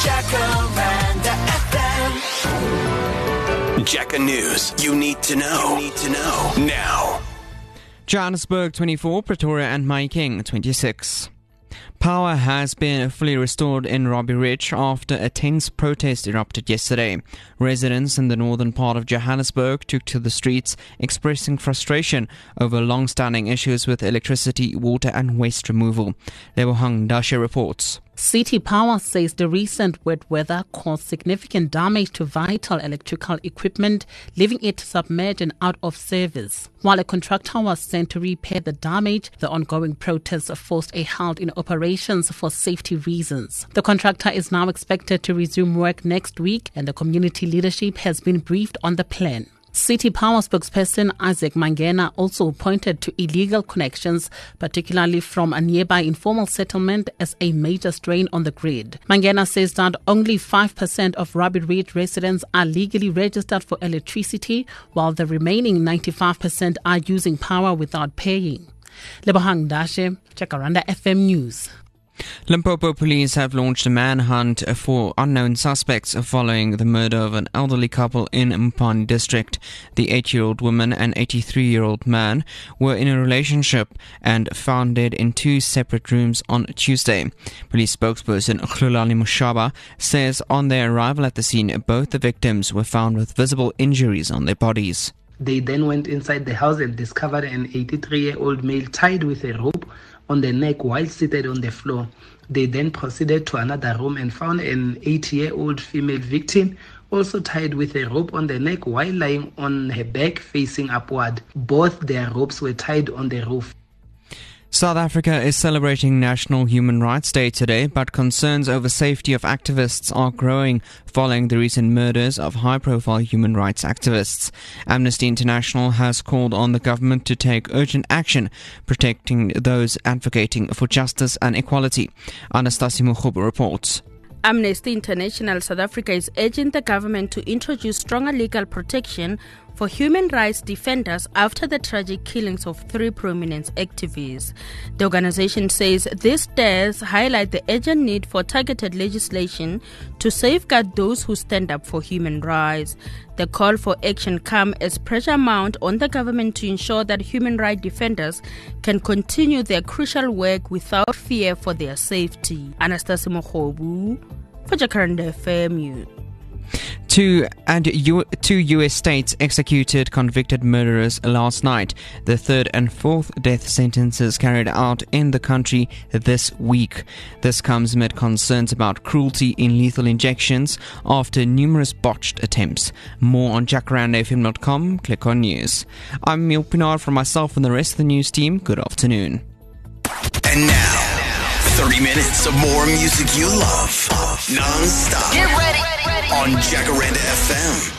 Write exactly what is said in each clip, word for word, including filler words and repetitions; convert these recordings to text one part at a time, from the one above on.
Jacaranda F M. Jaca News. You need to know. You need to know now. Johannesburg twenty-four, Pretoria and Mahikeng twenty-six. Power has been fully restored in Robbie Ridge after a tense protest erupted yesterday. Residents in the northern part of Johannesburg took to the streets expressing frustration over long-standing issues with electricity, water and waste removal. Lebohang Dashe reports. City Power says the recent wet weather caused significant damage to vital electrical equipment, leaving it submerged and out of service. While a contractor was sent to repair the damage, the ongoing protests forced a halt in operations for safety reasons. The contractor is now expected to resume work next week, and the community leadership has been briefed on the plan. City Power spokesperson Isaac Mangena also pointed to illegal connections, particularly from a nearby informal settlement, as a major strain on the grid. Mangena says that only five percent of Robbie Ridge residents are legally registered for electricity, while the remaining ninety-five percent are using power without paying. Lebohang Dashe, Jacaranda F M News. Limpopo police have launched a manhunt for unknown suspects following the murder of an elderly couple in Mpane district. The eight-year-old woman and eighty-three-year-old man were in a relationship and found dead in two separate rooms on Tuesday. Police spokesperson Khulani Mushaba says on their arrival at the scene, both the victims were found with visible injuries on their bodies. They then went inside the house and discovered an eighty-three-year-old male tied with a rope on the neck while seated on the floor. They then proceeded to another room and found an eighty-year-old female victim also tied with a rope on the neck while lying on her back facing upward. Both their ropes were tied on the roof. South Africa is celebrating National Human Rights Day today, but concerns over safety of activists are growing following the recent murders of high-profile human rights activists. Amnesty International has called on the government to take urgent action protecting those advocating for justice and equality. Anastasia Mukhubu reports. Amnesty International South Africa is urging the government to introduce stronger legal protection for human rights defenders after the tragic killings of three prominent activists. The organization says these deaths highlight the urgent need for targeted legislation to safeguard those who stand up for human rights. The call for action comes as pressure mounts on the government to ensure that human rights defenders can continue their crucial work without fear for their safety. Anastasia Mokhobu for Jacaranda F M. Two and U- two U S states executed convicted murderers last night, the third and fourth death sentences carried out in the country this week. This comes amid concerns about cruelty in lethal injections after numerous botched attempts. More on jacaranda f m dot com. Click on news. I'm Emil Pinard from myself and the rest of the news team. Good afternoon. And now, thirty minutes of more music you love, non-stop. Get ready. On Jacaranda F M.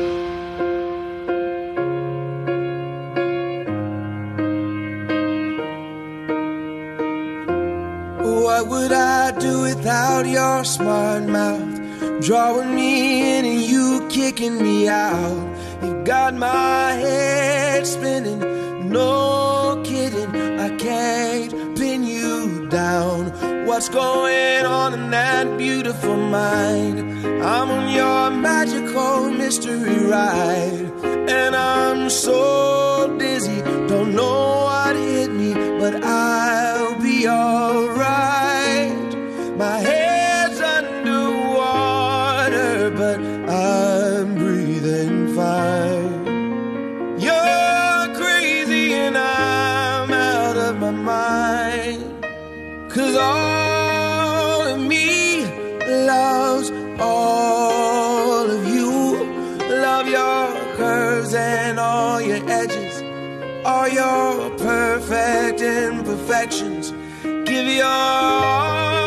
What would I do without your smart mouth? Drawing me in and you kicking me out. You got my head spinning, no kidding. I can't pin you down. What's going on in that beautiful mind? I'm on your magical mystery ride, and I'm so dizzy, don't know what hit me, but I'll be alright. My head's underwater, but I'm breathing fine. You're crazy and I'm out of my mind, 'cause all of me loves all of you. Love your curves and all your edges, all your perfect imperfections. Give your all